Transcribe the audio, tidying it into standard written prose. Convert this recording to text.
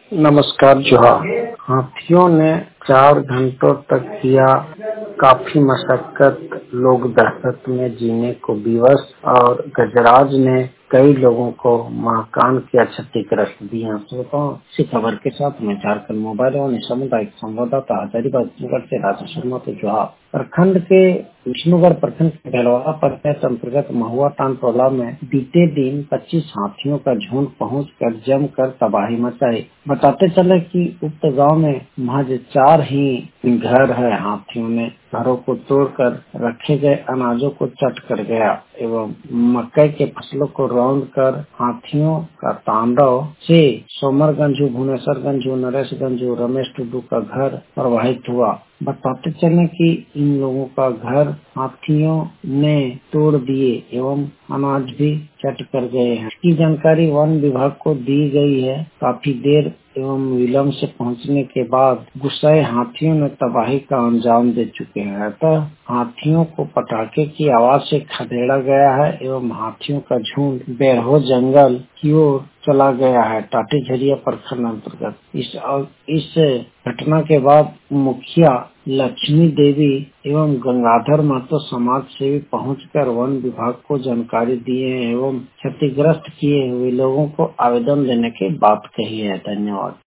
नमस्कार जोहार। हाथियों ने 4 घंटों तक किया काफी मशक्कत, लोग दहशत में जीने को विवश और गजराज ने कई लोगों को महाकान किया क्षतिग्रस्त दिया। श्रोताओं, इसी खबर के साथ मैं झारखंड मोबाइल और सामुदायिक संवाददाता हजारीबाग से राजेश शर्मा तो जोहार। प्रखंड के विष्णुगढ़ प्रखंड के गहलवाड़ा पंचायत अंतर्गत महुआ टान टोला में बीते दिन 25 हाथियों का झुंड पहुंचकर जमकर तबाही मचाई। बताते चले कि उक्त गांव में महज 4 ही घर है। हाथियों ने घरों को तोड़कर रखे गए अनाजों को चट कर गया एवं मकई के फसलों को रौंद कर हाथियों का तांडव से सोमरगंजू, भुवनेश्वरगंजू, नरेशगंजू, रमेश टुडू का घर प्रभावित हुआ। बताते चले कि इन लोगों का घर हाथियों ने तोड़ दिए एवं अनाज भी चट कर गए हैं। इसकी जानकारी वन विभाग को दी गई है। काफी देर एवं विलम्ब से पहुंचने के बाद गुस्साए हाथियों ने तबाही का अंजाम दे चुके हैं। अतः हाथियों को पटाखे की आवाज से खदेड़ा गया है एवं हाथियों का झुंड बैरहो जंगल की ओर चला गया है। टाटी झरिया प्रखंड अंतर्गत इस घटना के बाद मुखिया लक्ष्मी देवी एवं गंगाधर महतो समाज सेवी पहुंचकर वन विभाग को जानकारी दिए एवं क्षतिग्रस्त किए हुए लोगों को आवेदन देने की बात कही है। धन्यवाद।